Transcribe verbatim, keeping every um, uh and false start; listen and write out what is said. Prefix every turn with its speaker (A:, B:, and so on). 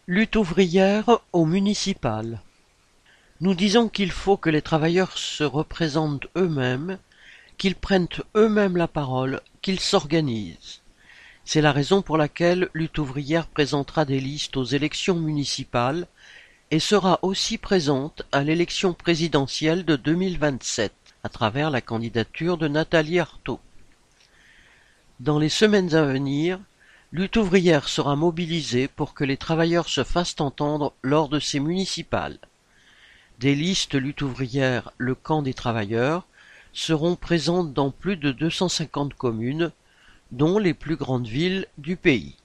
A: Lutte ouvrière au municipal. Nous disons qu'il faut que les travailleurs se représentent eux-mêmes, qu'ils prennent eux-mêmes la parole, qu'ils s'organisent. C'est la raison pour laquelle Lutte ouvrière présentera des listes aux élections municipales et sera aussi présente à l'élection présidentielle de deux mille vingt-sept, à travers la candidature de Nathalie Arthaud. Dans les semaines à venir, Lutte ouvrière sera mobilisée pour que les travailleurs se fassent entendre lors de ces municipales. Des listes Lutte ouvrière Le Camp des travailleurs seront présentes dans plus de deux cent cinquante communes, dont les plus grandes villes du pays.